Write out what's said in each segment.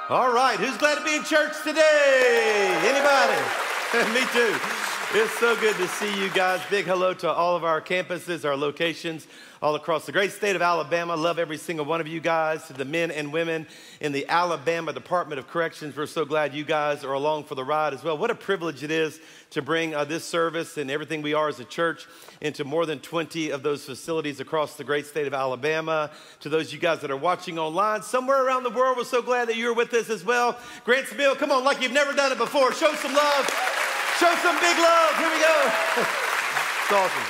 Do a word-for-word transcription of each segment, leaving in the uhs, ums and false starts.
All right, who's glad to be in church today? Anybody? Me too. It's so good to see you guys. Big hello to all of our campuses, our locations all across the great state of Alabama. Love every single one of you guys. To the men and women in the Alabama Department of Corrections, we're so glad you guys are along for the ride as well. What a privilege it is to bring uh, this service and everything we are as a church into more than twenty of those facilities across the great state of Alabama. To those of you guys that are watching online somewhere around the world, we're so glad that you're with us as well. Grantsville, come on, like you've never done it before. Show some love. Show some big love. Here we go. It's awesome.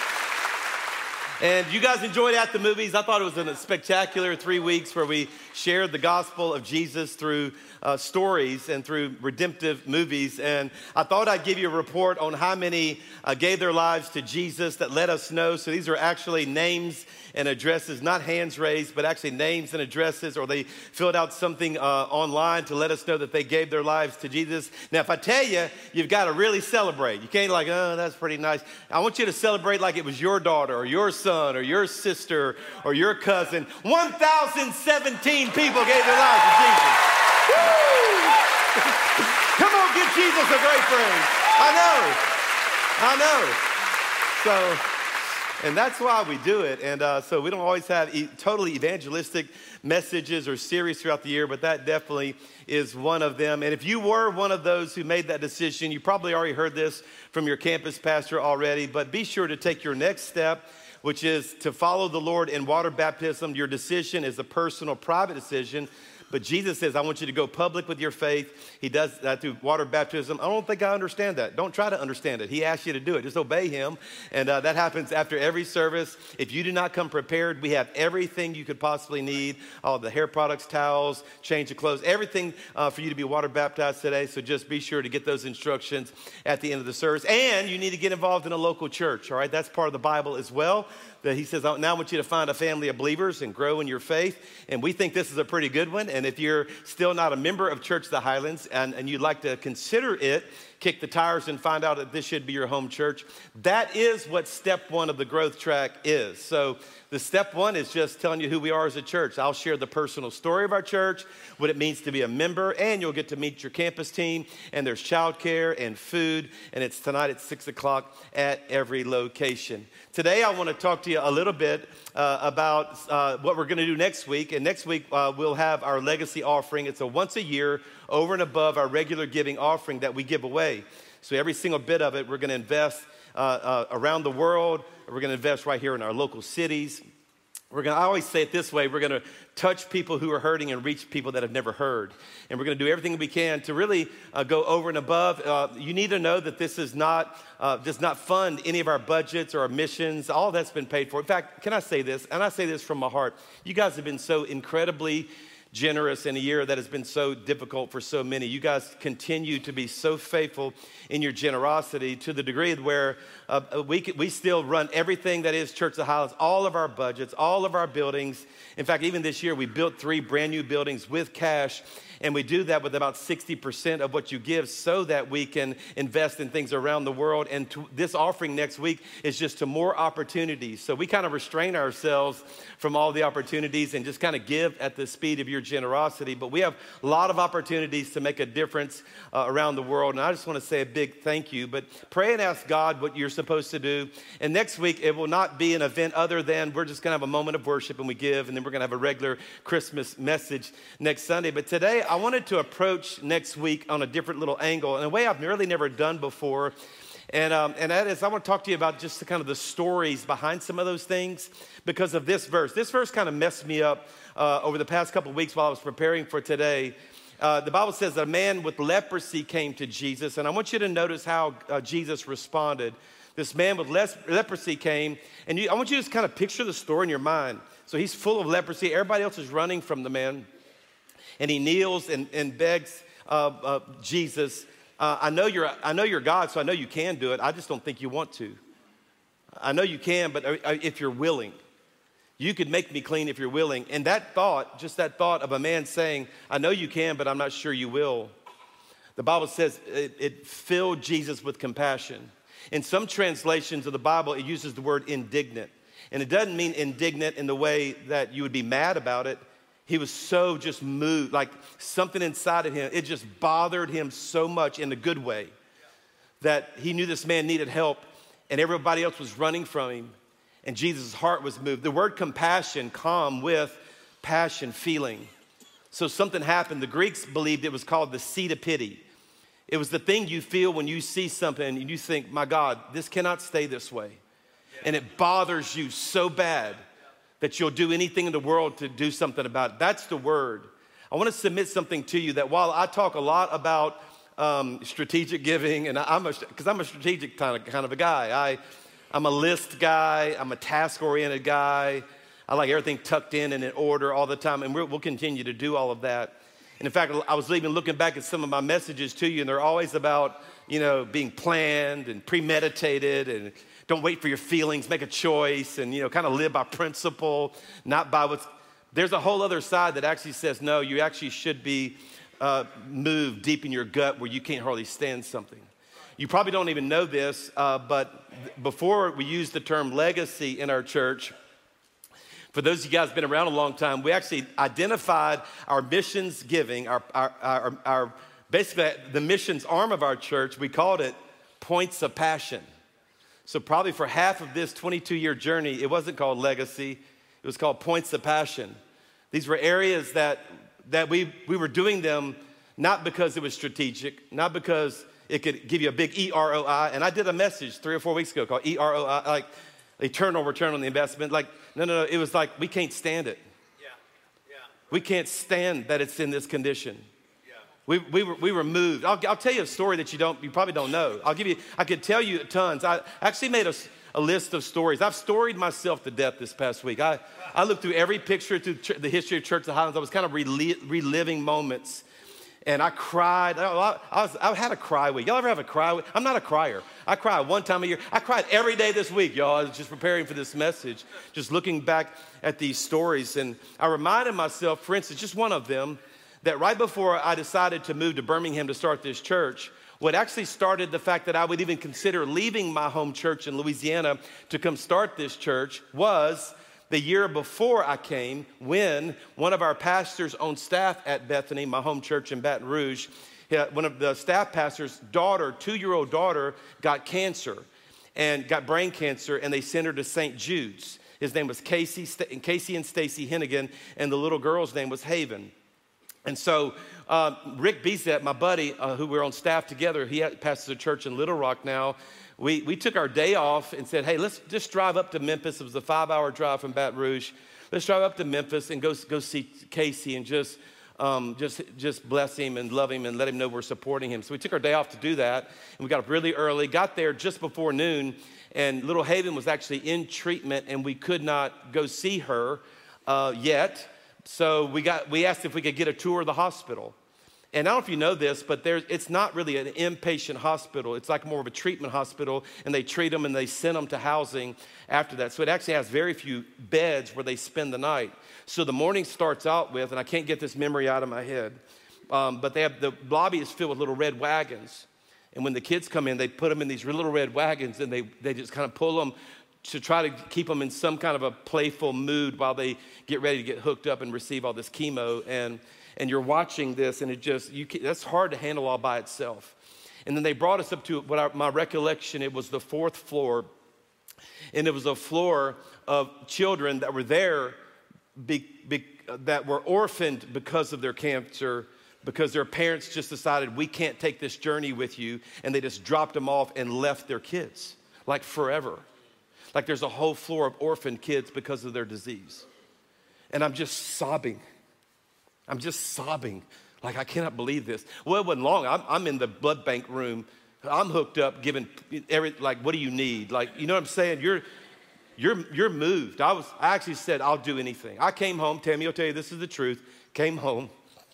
And you guys enjoyed At the Movies. I thought it was a spectacular three weeks where we shared the gospel of Jesus through uh, stories and through redemptive movies. And I thought I'd give you a report on how many uh, gave their lives to Jesus that let us know. So these are actually names and addresses, not hands raised, but actually names and addresses, or they filled out something uh, online to let us know that they gave their lives to Jesus. Now, if I tell you, you've got to really celebrate. You can't like, oh, that's pretty nice. I want you to celebrate like it was your daughter or your son or your sister or your cousin. one thousand seventeen people gave their lives to Jesus. Woo! Come on, give Jesus a great praise. I know. I know. So... And that's why we do it. And uh, so we don't always have e- totally evangelistic messages or series throughout the year, but that definitely is one of them. And if you were one of those who made that decision, you probably already heard this from your campus pastor already, but be sure to take your next step, which is to follow the Lord in water baptism. Your decision is a personal, private decision. But Jesus says, I want you to go public with your faith. He does that through water baptism. I don't think I understand that. Don't try to understand it. He asked you to do it. Just obey him. And uh, that happens after every service. If you do not come prepared, we have everything you could possibly need. All the hair products, towels, change of clothes, everything uh, for you to be water baptized today. So just be sure to get those instructions at the end of the service. And you need to get involved in a local church, all right? That's part of the Bible as well. That he says, now I want you to find a family of believers and grow in your faith. And we think this is a pretty good one. And if you're still not a member of Church of the Highlands and, and you'd like to consider it, kick the tires and find out that this should be your home church, that is what step one of the growth track is. So the step one is just telling you who we are as a church. I'll share the personal story of our church, what it means to be a member, and you'll get to meet your campus team. And there's childcare and food, and it's tonight at six o'clock at every location. Today, I want to talk to you a little bit uh, about uh, what we're going to do next week. And next week, uh, we'll have our legacy offering. It's a once a year, over and above our regular giving offering that we give away. So every single bit of it, we're going to invest uh, uh, around the world. We're going to invest right here in our local cities. We're going to, I always say it this way, we're going to touch people who are hurting and reach people that have never heard. And we're going to do everything we can to really uh, go over and above. Uh, you need to know that this is not, uh, does not fund any of our budgets or our missions. All that's been paid for. In fact, can I say this? And I say this from my heart. You guys have been so incredibly generous in a year that has been so difficult for so many. You guys continue to be so faithful in your generosity to the degree where uh, we can, we still run everything that is Church of the Highlands, all of our budgets, all of our buildings. In fact, even this year, we built three brand new buildings with cash. And we do that with about sixty percent of what you give so that we can invest in things around the world. And to, this offering next week is just to more opportunities. So we kind of restrain ourselves from all the opportunities and just kind of give at the speed of your generosity. But we have a lot of opportunities to make a difference uh, around the world. And I just want to say a big thank you. But pray and ask God what you're supposed to do. And next week, it will not be an event other than we're just going to have a moment of worship and we give. And then we're going to have a regular Christmas message next Sunday. But today, I wanted to approach next week on a different little angle in a way I've really never done before. And, um, and that is, I want to talk to you about just the kind of the stories behind some of those things because of this verse. This verse kind of messed me up uh, over the past couple of weeks while I was preparing for today. Uh, the Bible says that a man with leprosy came to Jesus, and I want you to notice how uh, Jesus responded. This man with les- leprosy came, and you, I want you to just kind of picture the story in your mind. So he's full of leprosy. Everybody else is running from the man. And he kneels and, and begs uh, uh, Jesus, uh, I know you're I know you're God, so I know you can do it. I just don't think you want to. I know you can, but if you're willing, you could make me clean if you're willing. And that thought, just that thought of a man saying, I know you can, but I'm not sure you will. The Bible says it, it filled Jesus with compassion. In some translations of the Bible, it uses the word indignant. And it doesn't mean indignant in the way that you would be mad about it. He was so just moved, like something inside of him, it just bothered him so much in a good way that he knew this man needed help and everybody else was running from him and Jesus' heart was moved. The word compassion, calm with passion, feeling. So something happened. The Greeks believed it was called the seed of pity. It was the thing you feel when you see something and you think, my God, this cannot stay this way. And it bothers you so bad that you'll do anything in the world to do something about it. That's the word. I want to submit something to you that while I talk a lot about um, strategic giving, and I'm a, because I'm a strategic kind of, kind of a guy. I, I'm a list guy. I'm a task-oriented guy. I like everything tucked in and in order all the time, and we're, we'll continue to do all of that. And in fact, I was even looking back at some of my messages to you, and they're always about, you know, being planned and premeditated and don't wait for your feelings, make a choice, and, you know, kind of live by principle, not by what's... There's a whole other side that actually says, no, you actually should be uh, moved deep in your gut where you can't hardly stand something. You probably don't even know this, uh, but before we used the term legacy in our church, for those of you guys who've been around a long time, we actually identified our missions giving, our, our, our, our basically the missions arm of our church, we called it Points of Passion. So probably for half of this twenty-two year journey, it wasn't called legacy, it was called Points of Passion. These were areas that, that we, we were doing them not because it was strategic, not because it could give you a big E R O I. And I did a message three or four weeks ago called E R O I, like eternal return on the investment. Like, no, no, no, it was like, we can't stand it. Yeah, yeah. We can't stand that it's in this condition. We, we, were, we were moved. I'll, I'll tell you a story that you don't, you probably don't know. I'll give you, I could tell you tons. I actually made a, a list of stories. I've storied myself to death this past week. I, I looked through every picture through ch- the history of Church of the Highlands. I was kind of rel- reliving moments. And I cried. I, I, was, I had a cry week. Y'all ever have a cry week? I'm not a crier. I cry one time a year. I cried every day this week, y'all. I was just preparing for this message, just looking back at these stories. And I reminded myself, for instance, just one of them, that right before I decided to move to Birmingham to start this church, what actually started the fact that I would even consider leaving my home church in Louisiana to come start this church was the year before I came, when one of our pastors on staff at Bethany, my home church in Baton Rouge, one of the staff pastors' daughter, two-year-old daughter, got cancer and got brain cancer, and they sent her to Saint Jude's. His name was Casey, Casey and Stacy Hennigan, and the little girl's name was Haven. And so uh, Rick Bezet, my buddy, uh, who we're on staff together, he pastors a church in Little Rock now. We, we took our day off and said, hey, let's just drive up to Memphis. It was a five-hour drive from Baton Rouge. Let's drive up to Memphis and go, go see Casey and just, um, just, just bless him and love him and let him know we're supporting him. So we took our day off to do that, and we got up really early, got there just before noon, and little Haven was actually in treatment, and we could not go see her uh, yet. So we got we asked if we could get a tour of the hospital. And I don't know if you know this, but there's, it's not really an inpatient hospital. It's like more of a treatment hospital, and they treat them and they send them to housing after that. So it actually has very few beds where they spend the night. So the morning starts out with, and I can't get this memory out of my head, um, but they have the lobby is filled with little red wagons. And when the kids come in, they put them in these little red wagons, and they, they just kind of pull them to try to keep them in some kind of a playful mood while they get ready to get hooked up and receive all this chemo. And and you're watching this, and it just, you can, that's hard to handle all by itself. And then they brought us up to, what I, my recollection, it was the fourth floor. And it was a floor of children that were there be, be, that were orphaned because of their cancer, because their parents just decided, we can't take this journey with you. And they just dropped them off and left their kids, like forever. Like there's a whole floor of orphaned kids because of their disease. And I'm just sobbing. I'm just sobbing. Like, I cannot believe this. Well, it wasn't long. I'm, I'm in the blood bank room. I'm hooked up, giving every, like, what do you need? Like, you know what I'm saying? You're, you're, you're moved. I was, I actually said, I'll do anything. I came home. Tammy will tell you this is the truth. Came home.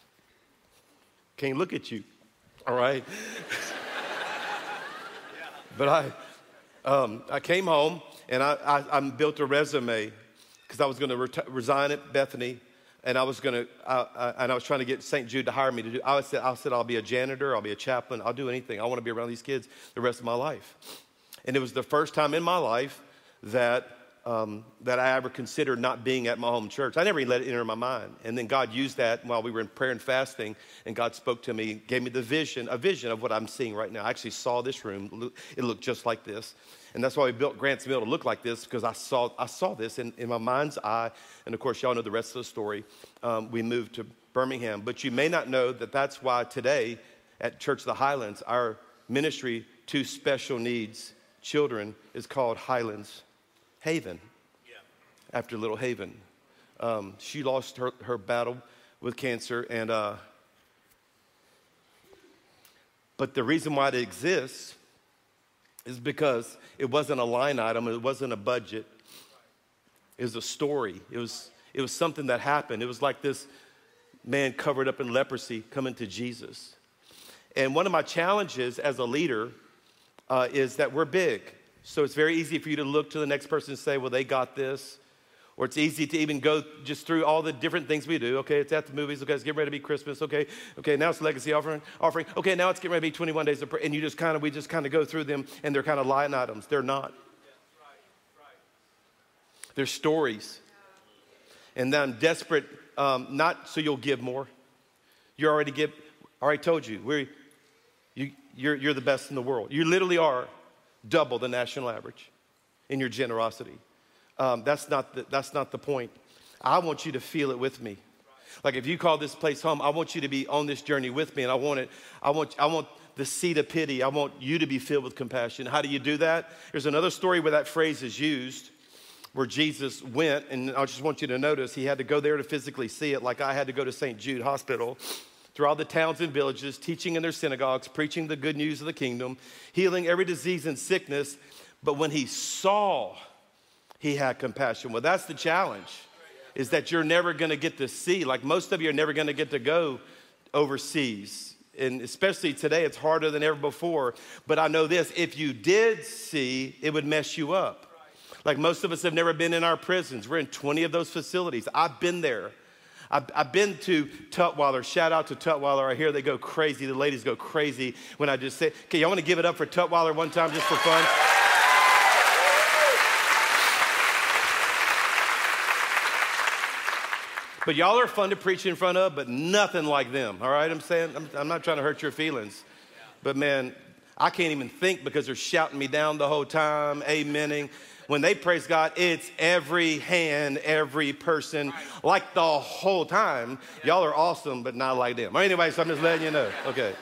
Can't look at you. All right. But I, um, I came home. And I, I, I built a resume because I was going to ret- resign at Bethany, and I was going to, uh, uh, and I was trying to get Saint Jude to hire me to do. I said, I said, I'll be a janitor, I'll be a chaplain, I'll do anything. I want to be around these kids the rest of my life. And it was the first time in my life that um, that I ever considered not being at my home church. I never even let it enter my mind. And then God used that while we were in prayer and fasting, and God spoke to me, gave me the vision, a vision of what I'm seeing right now. I actually saw this room. It looked just like this. And that's why we built Grants Mill to look like this, because I saw I saw this in, in my mind's eye. And of course, y'all know the rest of the story. Um, we moved to Birmingham. But you may not know that that's why today at Church of the Highlands, our ministry to special needs children is called Highlands Haven, yeah. After Little Haven. Um, she lost her, her battle with cancer, and uh, but the reason why it exists is because it wasn't a line item, it wasn't a budget, it was a story. It was it was something that happened. It was like this man covered up in leprosy coming to Jesus. And one of my challenges as a leader uh, is that we're big. So it's very easy for you to look to the next person and say, well, they got this. Or it's easy to even go just through all the different things we do. Okay, it's at the movies. Okay, it's getting ready to be Christmas. Okay, okay, now it's legacy offering. offering. Okay, now it's getting ready to be twenty-one days of prayer. And you just kind of, we just kind of go through them, and they're kind of line items. They're not. They're stories. And then I'm desperate, um, not so you'll give more. You already give, I already told you, we're, you, you're, you're the best in the world. You literally are double the national average in your generosity. Um, that's not the, that's not the point. I want you to feel it with me. Like if you call this place home, I want you to be on this journey with me, and I want it. I want I want the seed of pity. I want you to be filled with compassion. How do you do that? There's another story where that phrase is used, where Jesus went, and I just want you to notice he had to go there to physically see it, like I had to go to Saint Jude Hospital. Through all the towns and villages, teaching in their synagogues, preaching the good news of the kingdom, healing every disease and sickness. But when he saw, he had compassion. Well, that's the challenge, is that you're never going to get to see. Like most of you are never going to get to go overseas. And especially today, it's harder than ever before. But I know this, if you did see, it would mess you up. Like most of us have never been in our prisons. We're in twenty of those facilities. I've been there. I've, I've been to Tutwiler. Shout out to Tutwiler. I hear they go crazy. The ladies go crazy when I just say, okay, y'all want to give it up for Tutwiler one time just for fun? But y'all are fun to preach in front of, but nothing like them, all right? I'm saying, I'm, I'm not trying to hurt your feelings. But man, I can't even think because they're shouting me down the whole time, amening. When they praise God, it's every hand, every person, like the whole time. Y'all are awesome, but not like them. Anyway, so I'm just letting you know. Okay.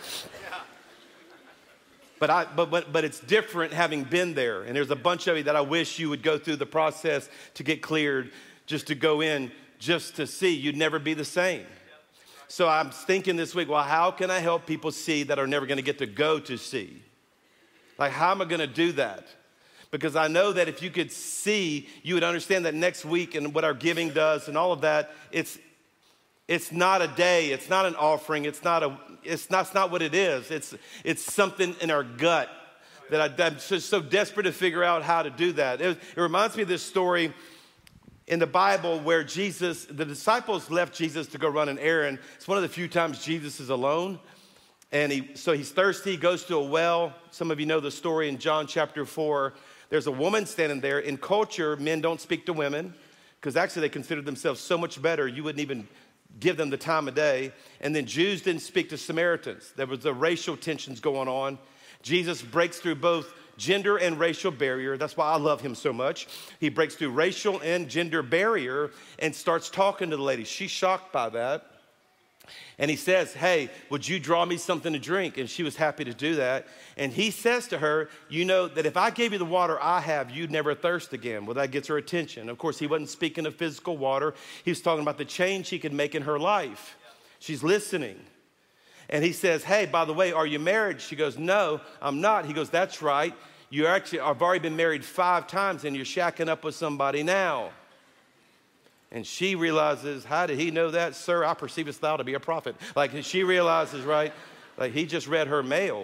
But I, but but but it's different having been there. And there's a bunch of you that I wish you would go through the process to get cleared, just to go in, just to see. You'd never be the same. So I'm thinking this week, well, how can I help people see that are never going to get to go to see? Like, how am I going to do that? Because I know that if you could see, you would understand that next week and what our giving does and all of that, it's it's not a day, it's not an offering, it's not a it's not, it's not what it is. It's it's something in our gut that I, I'm just so desperate to figure out how to do that. It, it reminds me of this story in the Bible where Jesus, the disciples left Jesus to go run an errand. It's one of the few times Jesus is alone. And he, so he's thirsty, he goes to a well. Some of you know the story in John chapter four. There's a woman standing there. In culture, men don't speak to women because actually they consider themselves so much better, you wouldn't even give them the time of day. And then Jews didn't speak to Samaritans. There was the racial tensions going on. Jesus breaks through both gender and racial barrier. That's why I love him so much. He breaks through racial and gender barrier and starts talking to the lady. She's shocked by that. And he says, hey, would you draw me something to drink? And she was happy to do that. And he says to her, you know that if I gave you the water I have, you'd never thirst again. Well, that gets her attention. Of course, he wasn't speaking of physical water. He was talking about the change he could make in her life. She's listening. And he says, hey, by the way, are you married? She goes, no, I'm not. He goes, that's right. You actually have already been married five times and you're shacking up with somebody now. And she realizes, how did he know that? Sir, I perceivest thou to be a prophet. Like she realizes, right? Like he just read her mail.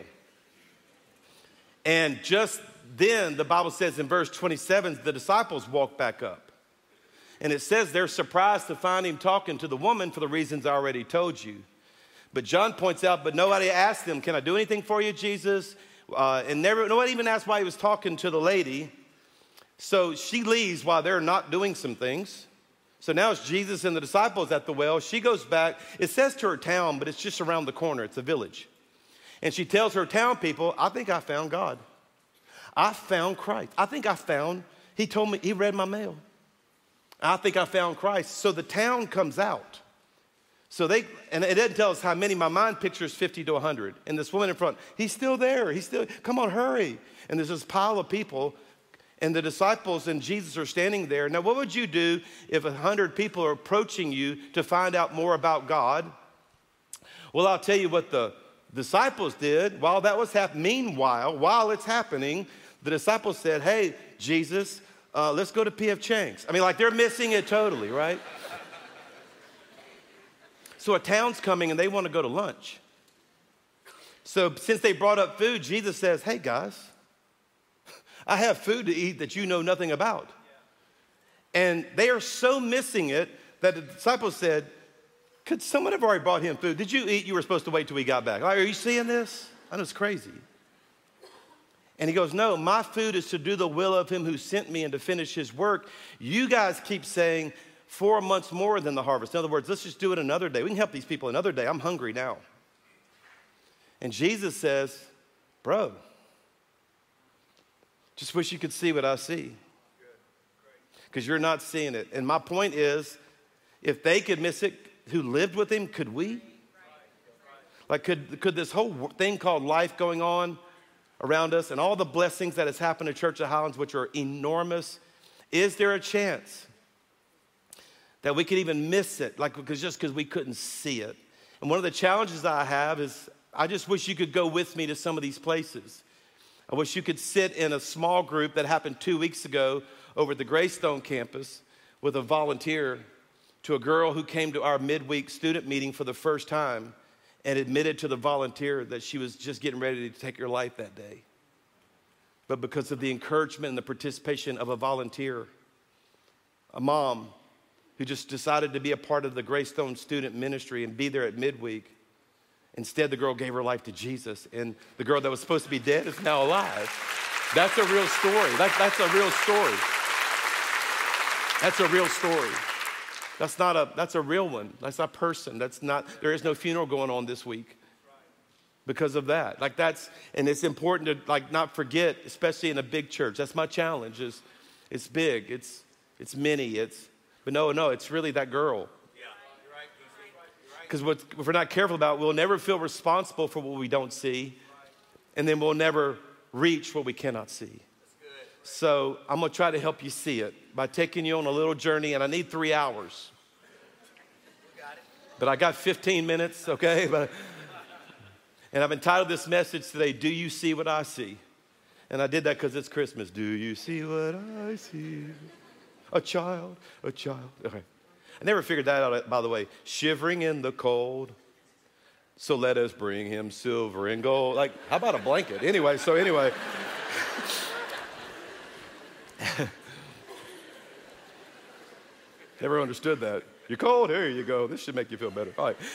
And just then, the Bible says in verse twenty-seven, the disciples walk back up. And it says they're surprised to find him talking to the woman for the reasons I already told you. But John points out, but nobody asked him, can I do anything for you, Jesus? Uh, and never, nobody even asked why he was talking to the lady. So she leaves while they're not doing some things. So now it's Jesus and the disciples at the well. She goes back. It says to her town, but it's just around the corner. It's a village. And she tells her town people, I think I found God. I found Christ. I think I found, he told me, he read my mail. I think I found Christ. So the town comes out. So they, and it doesn't tell us how many. My mind pictures fifty to one hundred. And this woman in front, he's still there. He's still, come on, hurry. And there's this pile of people. And the disciples and Jesus are standing there. Now, what would you do if a hundred people are approaching you to find out more about God? Well, I'll tell you what the disciples did while that was happening. Meanwhile, while it's happening, the disciples said, hey, Jesus, uh, let's go to P F Chang's. I mean, like they're missing it totally, right? So a town's coming and they want to go to lunch. So since they brought up food, Jesus says, hey, guys, I have food to eat that you know nothing about. And they are so missing it that the disciples said, could someone have already brought him food? Did you eat? You were supposed to wait till he got back. Are you seeing this? I know it's crazy. And he goes, no, my food is to do the will of him who sent me and to finish his work. You guys keep saying four months more than the harvest. In other words, let's just do it another day. We can help these people another day. I'm hungry now. And Jesus says, bro, just wish you could see what I see. Because you're not seeing it. And my point is, if they could miss it, who lived with him, could we? Like, could, could this whole thing called life going on around us and all the blessings that has happened to Church of Highlands, which are enormous, is there a chance that we could even miss it? Like, because just because we couldn't see it. And one of the challenges I have is, I just wish you could go with me to some of these places. I wish you could sit in a small group that happened two weeks ago over at the Greystone campus with a volunteer to a girl who came to our midweek student meeting for the first time and admitted to the volunteer that she was just getting ready to take her life that day. But because of the encouragement and the participation of a volunteer, a mom who just decided to be a part of the Greystone student ministry and be there at midweek, instead, the girl gave her life to Jesus, and the girl that was supposed to be dead is now alive. That's a real story. That, that's a real story. That's a real story. That's not a, that's a real one. That's a person. That's not, there is no funeral going on this week because of that. Like that's, and it's important to like not forget, especially in a big church. That's my challenge is it's big, it's, it's many, it's, but no, no, it's really that girl. Because if we're not careful about it, we'll never feel responsible for what we don't see. And then we'll never reach what we cannot see. So I'm going to try to help you see it by taking you on a little journey. And I need three hours. But I got fifteen minutes, okay? But, and I've entitled this message today, Do You See What I See? And I did that because it's Christmas. Do you see what I see? A child, a child. Okay. I never figured that out, by the way. Shivering in the cold, so let us bring him silver and gold. Like, how about a blanket? Anyway, so anyway. Never understood that. You're cold? Here you go. This should make you feel better. All right.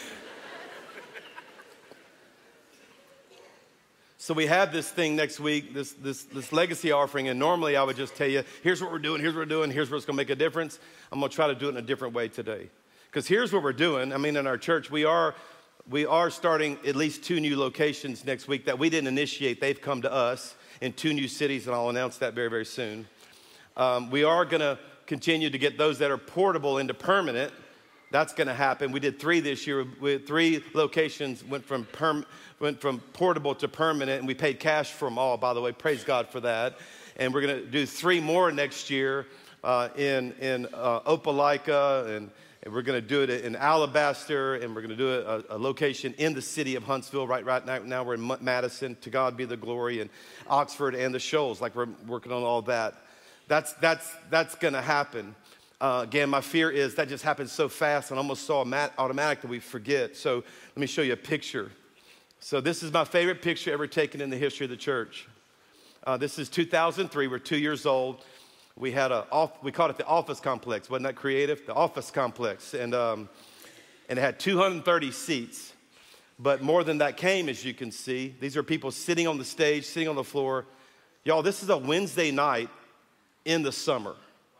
So we have this thing next week, this, this, this legacy offering, and normally I would just tell you, here's what we're doing, here's what we're doing, here's where it's going to make a difference. I'm going to try to do it in a different way today. Because here's what we're doing. I mean, in our church, we are, we are starting at least two new locations next week that we didn't initiate. They've come to us in two new cities, and I'll announce that very, very soon. Um, we are going to continue to get those that are portable into permanent. That's going to happen. We did three this year. We had three locations went from perm, went from portable to permanent, and we paid cash for them all, by the way. Praise God for that. And we're going to do three more next year uh, in, in uh, Opelika, and, and we're going to do it in Alabaster, and we're going to do a, a location in the city of Huntsville. Right, right now, now we're in Madison. To God be the glory, and Oxford and the Shoals. Like we're working on all that. That's that's that's going to happen. Uh, again, my fear is that just happens so fast and almost so automatic that we forget. So let me show you a picture. So this is my favorite picture ever taken in the history of the church. Uh, this is two thousand three. We're two years old. We had a off, we called it the office complex. Wasn't that creative? The office complex, and um, and it had two hundred thirty seats. But more than that came, as you can see. These are people sitting on the stage, sitting on the floor. Y'all, this is a Wednesday night in the summer.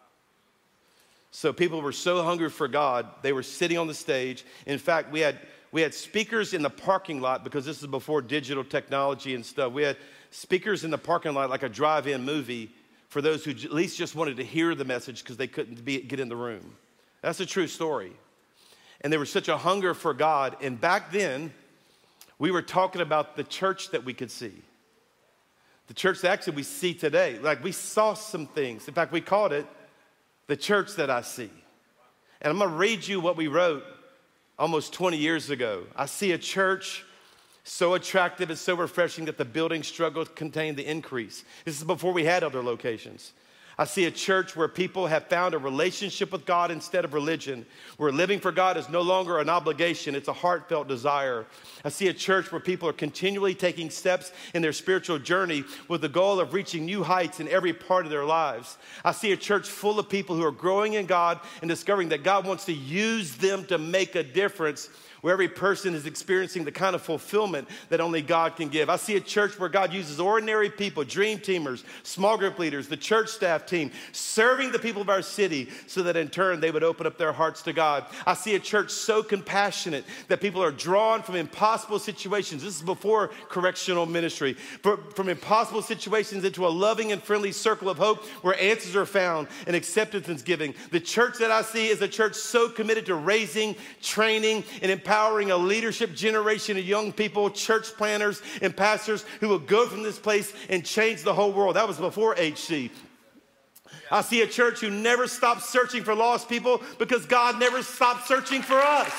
So people were so hungry for God, they were sitting on the stage. In fact, we had we had speakers in the parking lot because this is before digital technology and stuff. We had speakers in the parking lot like a drive-in movie for those who at least just wanted to hear the message because they couldn't be, get in the room. That's a true story. And there was such a hunger for God. And back then, we were talking about the church that we could see. The church that actually we see today. Like we saw some things. In fact, we called it the church that I see. And I'm going to read you what we wrote almost twenty years ago. I see a church so attractive and so refreshing that the building struggled to contain the increase. This is before we had other locations. I see a church where people have found a relationship with God instead of religion, where living for God is no longer an obligation, it's a heartfelt desire. I see a church where people are continually taking steps in their spiritual journey with the goal of reaching new heights in every part of their lives. I see a church full of people who are growing in God and discovering that God wants to use them to make a difference, where every person is experiencing the kind of fulfillment that only God can give. I see a church where God uses ordinary people, dream teamers, small group leaders, the church staff team, serving the people of our city so that in turn they would open up their hearts to God. I see a church so compassionate that people are drawn from impossible situations. This is before correctional ministry. From impossible situations into a loving and friendly circle of hope where answers are found and acceptance is given. The church that I see is a church so committed to raising, training, and empowering empowering a leadership generation of young people, church planners, and pastors who will go from this place and change the whole world. That was before H C. I see a church who never stops searching for lost people because God never stopped searching for us.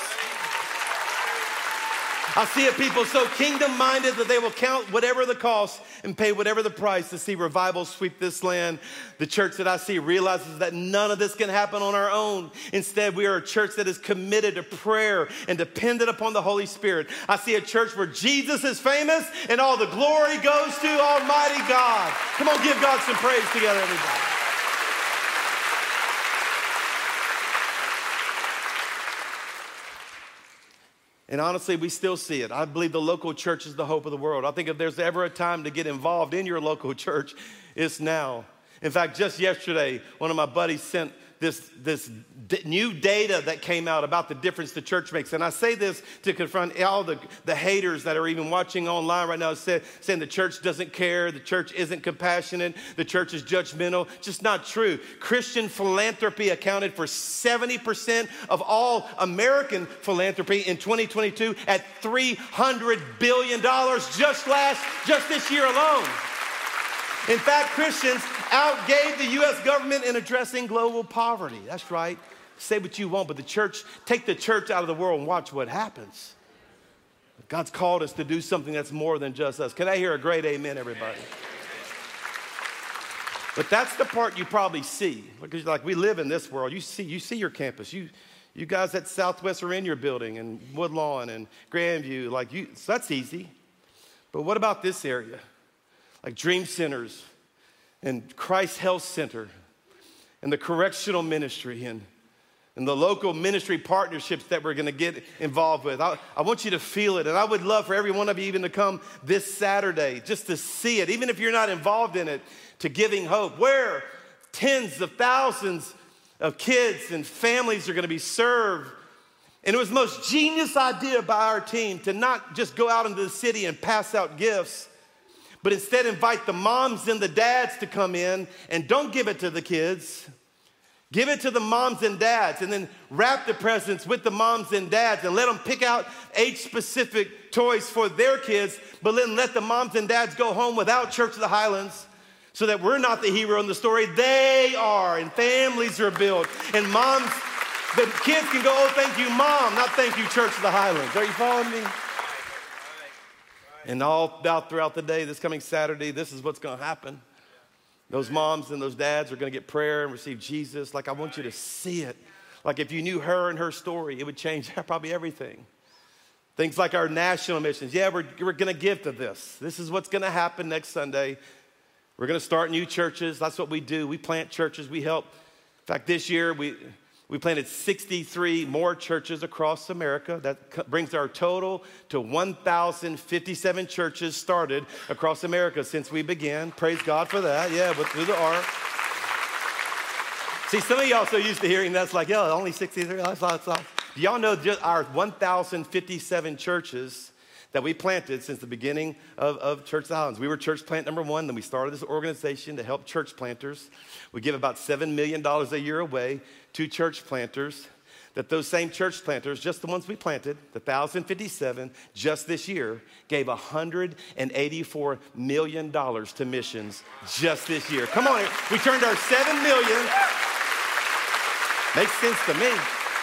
I see a people so kingdom-minded that they will count whatever the cost and pay whatever the price to see revival sweep this land. The church that I see realizes that none of this can happen on our own. Instead, we are a church that is committed to prayer and dependent upon the Holy Spirit. I see a church where Jesus is famous and all the glory goes to Almighty God. Come on, give God some praise together, everybody. And honestly, we still see it. I believe the local church is the hope of the world. I think if there's ever a time to get involved in your local church, it's now. In fact, just yesterday, one of my buddies sent this, this d- new data that came out about the difference the church makes. And I say this to confront all the, the haters that are even watching online right now, say, saying the church doesn't care, the church isn't compassionate, the church is judgmental. Just not true. Christian philanthropy accounted for seventy percent of all American philanthropy in twenty twenty-two at three hundred billion dollars just last, just this year alone. In fact, Christians outgave the U S government in addressing global poverty. That's right. Say what you want, but the church, take the church out of the world and watch what happens. God's called us to do something that's more than just us. Can I hear a great amen, everybody? But that's the part you probably see. Because like we live in this world. You see, you see your campus. You, you guys at Southwest are in your building and Woodlawn and Grandview. Like you, so that's easy. But what about this area? Like Dream Centers and Christ Health Center and the correctional ministry and, and the local ministry partnerships that we're going to get involved with. I, I want you to feel it. And I would love for every one of you even to come this Saturday just to see it, even if you're not involved in it, to Giving Hope, where tens of thousands of kids and families are going to be served. And it was the most genius idea by our team to not just go out into the city and pass out gifts, but instead invite the moms and the dads to come in and don't give it to the kids. Give it to the moms and dads and then wrap the presents with the moms and dads and let them pick out age-specific toys for their kids, but then let the moms and dads go home without Church of the Highlands so that we're not the hero in the story. They are, and families are built. And moms, the kids can go, oh, thank you, Mom, not thank you, Church of the Highlands. Are you following me? And all out throughout the day, this coming Saturday, this is what's going to happen. Those moms and those dads are going to get prayer and receive Jesus. Like, I want you to see it. Like, if you knew her and her story, it would change probably everything. Things like our national missions. Yeah, we're, we're going to give to this. This is what's going to happen next Sunday. We're going to start new churches. That's what we do. We plant churches. We help. In fact, this year, we... We planted sixty-three more churches across America. That brings our total to one thousand fifty-seven churches started across America since we began. Praise God for that. Yeah, but through the ark. See, some of y'all so used to hearing that's like, yo, only sixty-three. That's, that's, that's. Do y'all know just our one thousand fifty-seven churches that we planted since the beginning of, of Church of the Highlands? We were church plant number one, then we started this organization to help church planters. We give about seven million dollars a year away to church planters. That those same church planters, just the ones we planted, the one thousand fifty-seven, just this year, gave one hundred eighty-four million dollars to missions just this year. Come on, we turned our seven million dollars. Makes sense to me.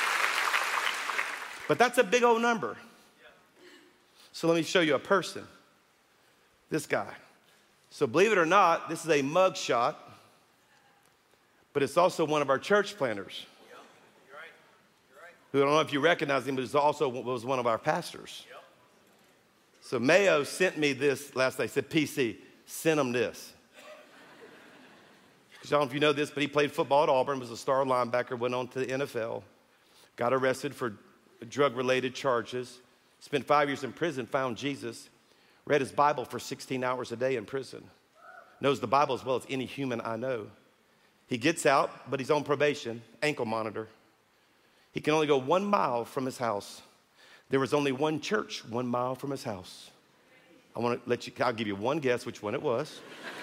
But that's a big old number. So let me show you a person. This guy. So believe it or not, this is a mug shot, but it's also one of our church planters. Yep. You're right. You're right. Who I don't know if you recognize him, but is also was one of our pastors. Yep. So Mayo sent me this last night. He said, P C, send him this. I don't know if you know this, but he played football at Auburn, was a star linebacker, went on to the N F L, got arrested for drug-related charges, spent five years in prison, found Jesus, read his Bible for sixteen hours a day in prison, knows the Bible as well as any human I know. He gets out, but he's on probation, ankle monitor. He can only go one mile from his house. There was only one church one mile from his house. I want to let you, I'll give you one guess which one it was.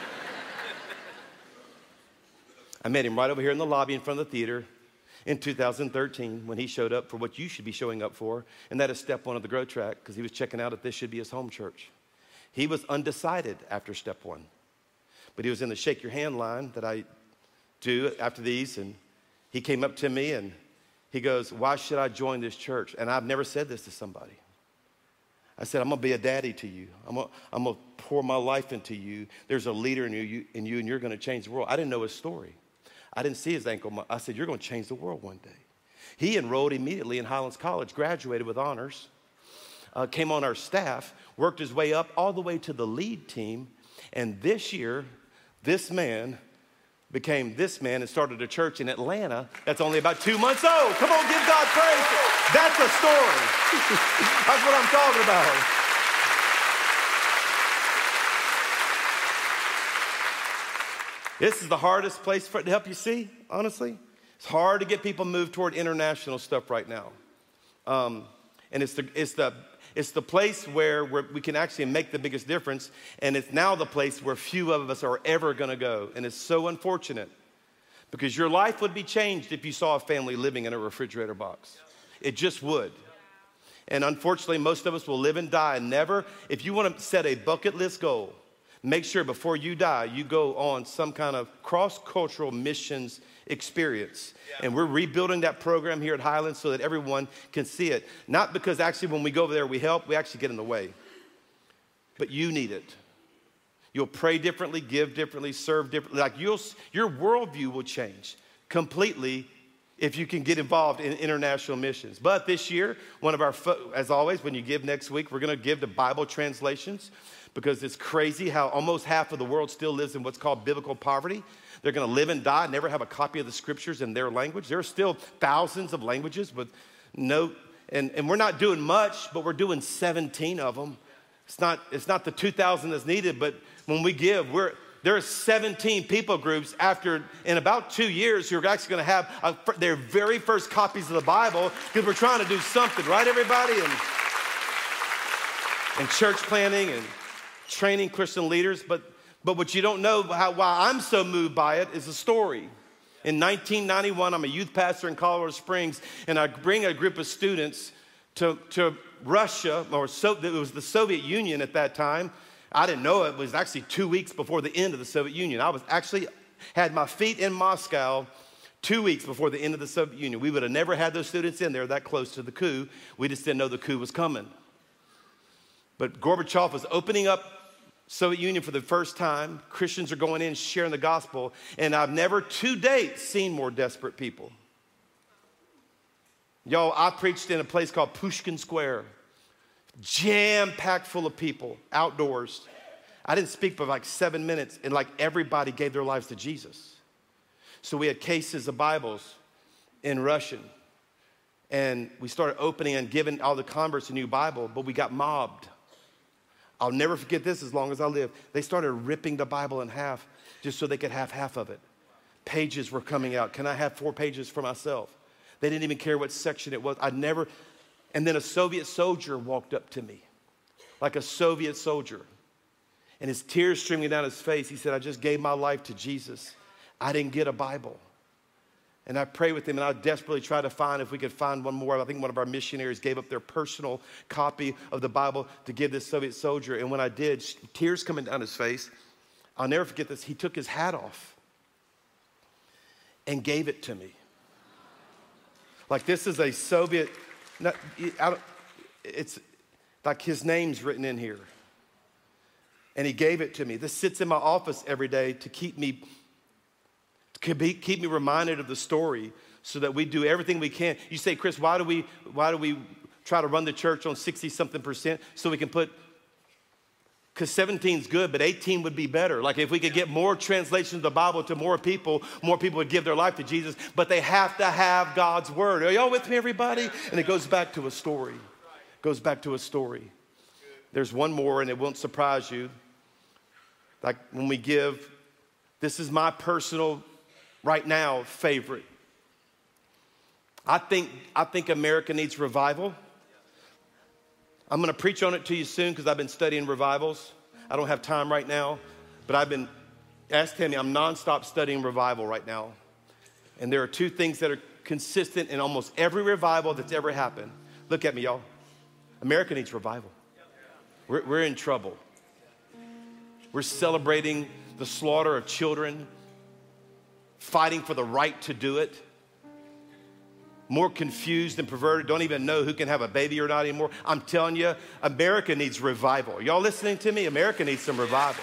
I met him right over here in the lobby in front of the theater in two thousand thirteen when he showed up for what you should be showing up for, and that is step one of the Grow Track, because he was checking out if this should be his home church. He was undecided after step one, but he was in the shake your hand line that I do after these, and he came up to me and he goes, why should I join this church? And I've never said this to somebody. I said, I'm going to be a daddy to you. I'm going I'm to pour my life into you. There's a leader in you, you, in you and you're going to change the world. I didn't know his story. I didn't see his ankle. I said, you're going to change the world one day. He enrolled immediately in Highlands College, graduated with honors, uh, came on our staff, worked his way up all the way to the lead team. And this year, this man became this man and started a church in Atlanta that's only about two months old. Come on, give God praise. That's a story. That's what I'm talking about. This is the hardest place for it to help you see, honestly. It's hard to get people moved toward international stuff right now. Um, and it's the, it's, the, it's the place where where we can actually make the biggest difference. And it's now the place where few of us are ever going to go. And it's so unfortunate because your life would be changed if you saw a family living in a refrigerator box. It just would. And unfortunately, most of us will live and die and never, if you want to set a bucket list goal, make sure before you die, you go on some kind of cross-cultural missions experience. Yeah. And we're rebuilding that program here at Highlands so that everyone can see it. Not because actually when we go over there, we help, we actually get in the way. But you need it. You'll pray differently, give differently, serve differently. Like you'll, your worldview will change completely if you can get involved in international missions. But this year, one of our, fo- as always, when you give next week, we're going to give the Bible translations, because it's crazy how almost half of the world still lives in what's called biblical poverty. They're going to live and die, never have a copy of the scriptures in their language. There are still thousands of languages with no, and, and we're not doing much, but we're doing seventeen of them. It's not, it's not the two thousand that's needed, but when we give, we're, there are seventeen people groups after, in about two years, who are actually going to have a, their very first copies of the Bible, because we're trying to do something, right, everybody? And, and church planning and training Christian leaders, but but what you don't know, how, why I'm so moved by it, is a story. In nineteen ninety-one, I'm a youth pastor in Colorado Springs, and I bring a group of students to, to Russia, or so, it was the Soviet Union at that time. I didn't know it. It was actually two weeks before the end of the Soviet Union. I was actually had my feet in Moscow two weeks before the end of the Soviet Union. We would have never had those students in there that close to the coup. We just didn't know the coup was coming. But Gorbachev was opening up Soviet Union for the first time. Christians are going in sharing the gospel. And I've never to date seen more desperate people. Y'all, I preached in a place called Pushkin Square. Jam-packed full of people, outdoors. I didn't speak for like seven minutes, and like everybody gave their lives to Jesus. So we had cases of Bibles in Russian. And we started opening and giving all the converts a new Bible, but we got mobbed. I'll never forget this as long as I live. They started ripping the Bible in half just so they could have half of it. pages were coming out. Can I have four pages for myself? They didn't even care what section it was. I never, and then a Soviet soldier walked up to me, like a Soviet soldier. And his tears streaming down his face. He said, I just gave my life to Jesus. I didn't get a Bible. And I prayed with him, and I desperately tried to find if we could find one more. I think one of our missionaries gave up their personal copy of the Bible to give this Soviet soldier. And when I did, tears coming down his face, I'll never forget this. He took his hat off and gave it to me. Like this is a Soviet, not, I don't, it's like his name's written in here. And he gave it to me. This sits in my office every day to keep me Keep me reminded of the story so that we do everything we can. You say, Chris, why do we why do we try to run the church on sixty something percent so we can put, because seventeen is good, but eighteen would be better. Like if we could get more translations of the Bible to more people, more people would give their life to Jesus, but they have to have God's word. Are y'all with me, everybody? And it goes back to a story. It goes back to a story. There's one more, and it won't surprise you. Like when we give, this is my personal right now favorite. I think, I think America needs revival. I'm going to preach on it to you soon because I've been studying revivals. I don't have time right now, but I've been, ask Tammy, I'm nonstop studying revival right now. And there are two things that are consistent in almost every revival that's ever happened. Look at me, y'all. America needs revival. We're, we're in trouble. We're celebrating the slaughter of children, fighting for the right to do it. More confused and perverted, don't even know who can have a baby or not anymore. I'm telling you, America needs revival. Y'all listening to me? America needs some revival.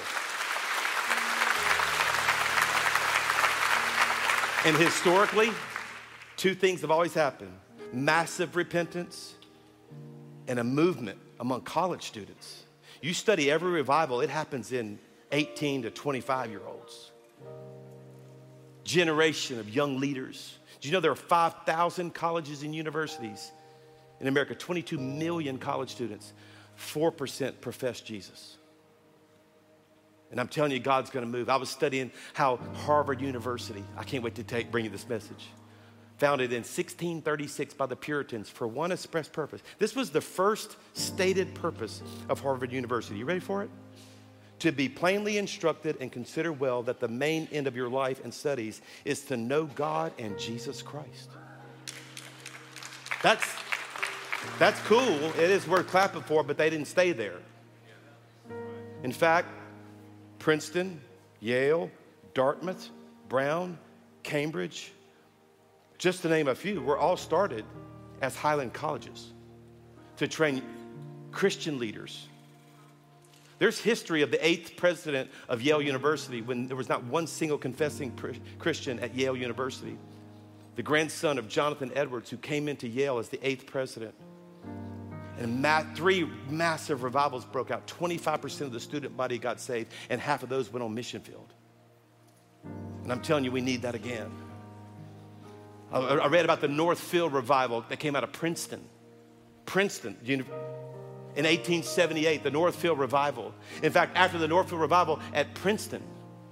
And historically, two things have always happened. Massive repentance and a movement among college students. You study every revival, it happens in eighteen to twenty-five year olds. Generation of young leaders. Do you know there are five thousand colleges and universities in America, twenty-two million college students, four percent profess Jesus. And I'm telling you, God's gonna move. I was studying how Harvard University, I can't wait to take, bring you this message, founded in sixteen thirty-six by the Puritans for one express purpose. This was the first stated purpose of Harvard University. You ready for it? To be plainly instructed and consider well that the main end of your life and studies is to know God and Jesus Christ. That's, that's cool. It is worth clapping for, but they didn't stay there. In fact, Princeton, Yale, Dartmouth, Brown, Cambridge, just to name a few, were all started as Highland colleges to train Christian leaders. There's history of the eighth president of Yale University when there was not one single confessing Christian at Yale University. The grandson of Jonathan Edwards, who came into Yale as the eighth president. And ma- three massive revivals broke out. twenty-five percent of the student body got saved, and half of those went on mission field. And I'm telling you, we need that again. I, I read about the Northfield revival that came out of Princeton. Princeton, in eighteen seventy-eight, the Northfield revival. In fact, after the Northfield revival at Princeton,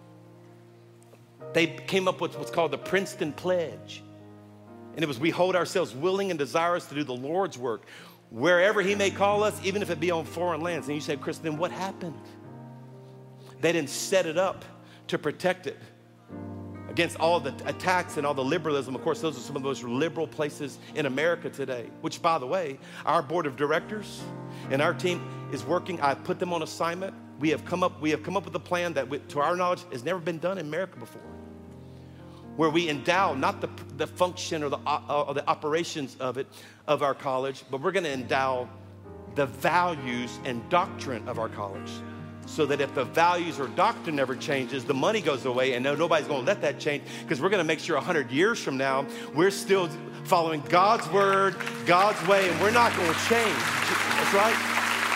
they came up with what's called the Princeton Pledge. And it was, we hold ourselves willing and desirous to do the Lord's work wherever he may call us, even if it be on foreign lands. And you say, Chris, then what happened? They didn't set it up to protect it against all the attacks and all the liberalism. Of course, those are some of the most liberal places in America today, which, by the way, our board of directors and our team is working. I put them on assignment. We have come up, we have come up with a plan that, to our knowledge, has never been done in America before, where we endow not the, the function or the, uh, or the operations of it, of our college, but we're going to endow the values and doctrine of our college. So that if the values or doctrine never changes, the money goes away, and no, nobody's going to let that change, because we're going to make sure one hundred years from now, we're still following God's word, God's way, and we're not going to change. That's right.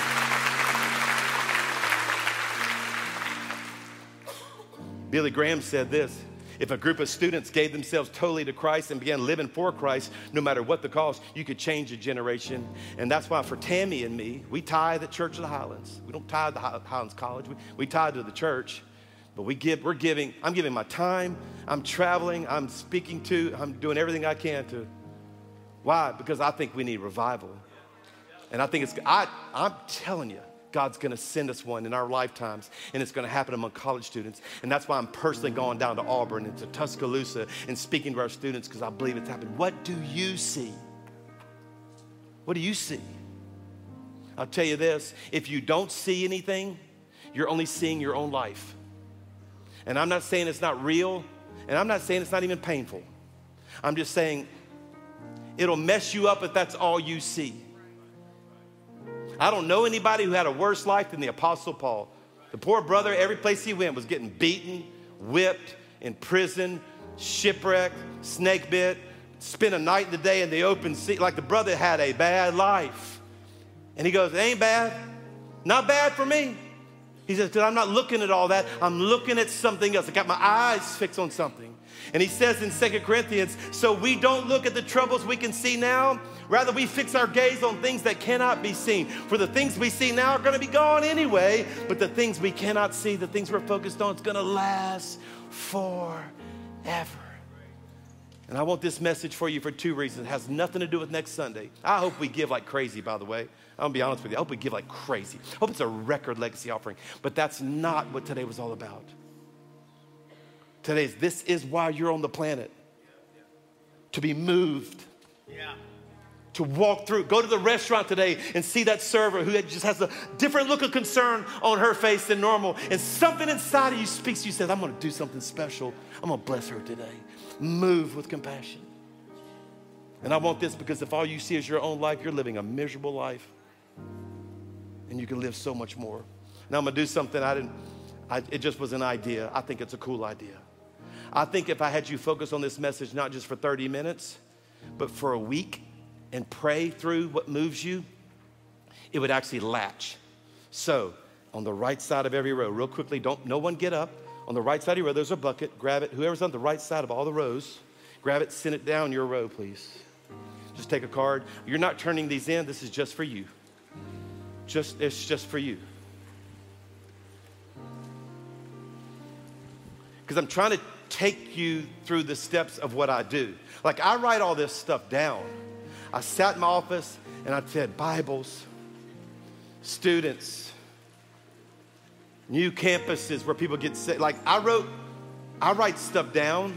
Billy Graham said this: if a group of students gave themselves totally to Christ and began living for Christ, no matter what the cost, you could change a generation. And that's why for Tammy and me, we tithe at Church of the Highlands. We don't tithe to Highlands College. We, we tithe to the church But we give, we're giving, I'm giving my time, I'm traveling, I'm speaking to, I'm doing everything I can to. Why? Because I think we need revival. And I think it's, I, I'm telling you, God's gonna send us one in our lifetimes, and it's gonna happen among college students. And that's why I'm personally going down to Auburn and to Tuscaloosa and speaking to our students, because I believe it's happening. What do you see? What do you see? I'll tell you this, if you don't see anything, you're only seeing your own life. And I'm not saying it's not real, and I'm not saying it's not even painful. I'm just saying it'll mess you up if that's all you see. I don't know anybody who had a worse life than the Apostle Paul. The poor brother, every place he went was getting beaten, whipped, in prison, shipwrecked, snake bit, spent a night and a day in the open sea. Like the brother had a bad life. And he goes, it ain't bad. Not bad for me. He says, because I'm not looking at all that. I'm looking at something else. I got my eyes fixed on something. And he says in Second Corinthians, so we don't look at the troubles we can see now. Rather, we fix our gaze on things that cannot be seen. For the things we see now are going to be gone anyway. But the things we cannot see, the things we're focused on, it's going to last forever. And I want this message for you for two reasons. It has nothing to do with next Sunday. I hope we give like crazy, by the way. I'm going to be honest with you. I hope we give like crazy. I hope it's a record legacy offering. But that's not what today was all about. Today's, this is why you're on the planet. To be moved. Yeah. To walk through, go to the restaurant today and see that server who just has a different look of concern on her face than normal. And something inside of you speaks to you, says, I'm going to do something special. I'm going to bless her today. Move with compassion. And I want this because if all you see is your own life, you're living a miserable life. And you can live so much more. Now I'm going to do something I didn't, I, it just was an idea. I think it's a cool idea. I think if I had you focus on this message, not just for thirty minutes, but for a week, and pray through what moves you, it would actually latch. So on the right side of every row, real quickly, don't no one get up. On the right side of your row, there's a bucket. Grab it. Whoever's on the right side of all the rows, grab it, send it down your row, please. Just take a card. You're not turning these in. This is just for you. Just, it's just for you. Because I'm trying to take you through the steps of what I do. Like I write all this stuff down. I sat in my office and I said, Bibles, students, new campuses where people get sick. Like I wrote, I write stuff down.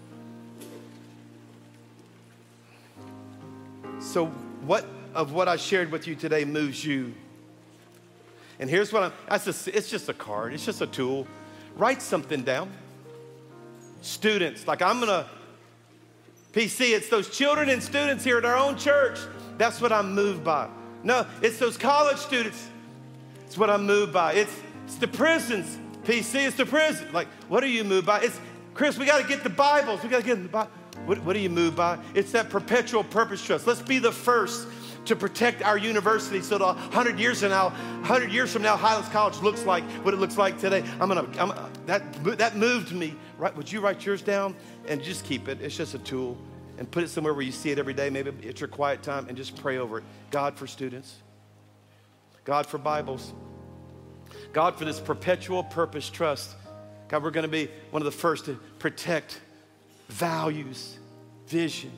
So what of what I shared with you today moves you? And here's what I'm, that's just, it's just a card. It's just a tool. Write something down. Students, like I'm gonna, P C, it's those children and students here at our own church. That's what I'm moved by. No, it's those college students. It's what I'm moved by. It's, it's the prisons. P C, it's the prison. Like, what are you moved by? It's, Chris, we got to get the Bibles. We got to get the Bible. What, what are you moved by? It's that perpetual purpose trust. Let's be the first to protect our university so that one hundred years from now, one hundred years from now, Highlands College looks like what it looks like today. I'm gonna, I'm, that, that moved me. Right? Would you write yours down and just keep it? It's just a tool. And put it somewhere where you see it every day. Maybe it's your quiet time and just pray over it. God for students. God for Bibles. God for this perpetual purpose trust. God, we're going to be one of the first to protect values, vision.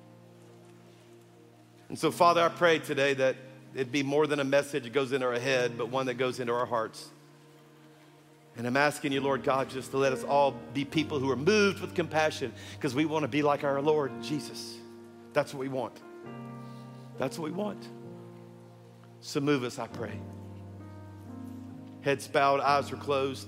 And so, Father, I pray today that it'd be more than a message that goes into our head, but one that goes into our hearts. And I'm asking you, Lord God, just to let us all be people who are moved with compassion because we want to be like our Lord Jesus. That's what we want. That's what we want. So move us, I pray. Heads bowed, eyes are closed.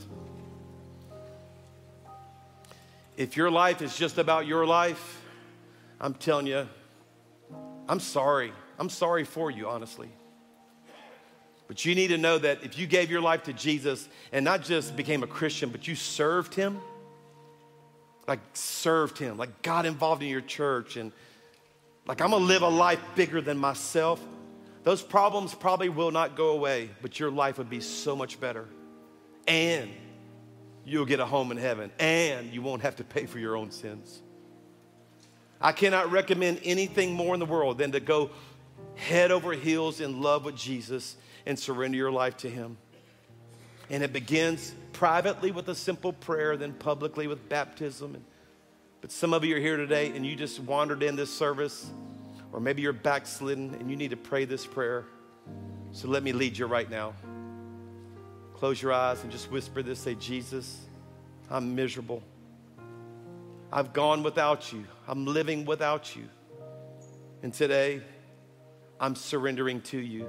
If your life is just about your life, I'm telling you, I'm sorry. I'm sorry for you, honestly. But you need to know that if you gave your life to Jesus and not just became a Christian, but you served him, like served him, like got involved in your church and like I'm gonna live a life bigger than myself, those problems probably will not go away, but your life would be so much better. And you'll get a home in heaven and you won't have to pay for your own sins. I cannot recommend anything more in the world than to go head over heels in love with Jesus and surrender your life to him. And it begins privately with a simple prayer, then publicly with baptism. But some of you are here today and you just wandered in this service, or maybe you're backslidden and you need to pray this prayer. So let me lead you right now. Close your eyes and just whisper this. Say, Jesus, I'm miserable. I've gone without you. I'm living without you. And today, I'm surrendering to you.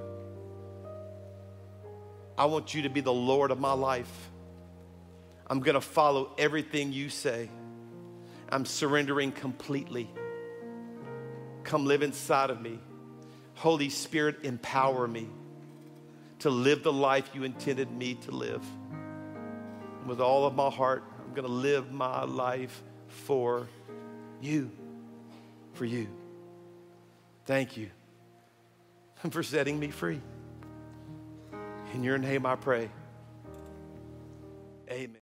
I want you to be the Lord of my life. I'm going to follow everything you say. I'm surrendering completely. Come live inside of me. Holy Spirit, empower me to live the life you intended me to live. With all of my heart, I'm going to live my life for you, for you. Thank you for setting me free. In your name I pray. Amen.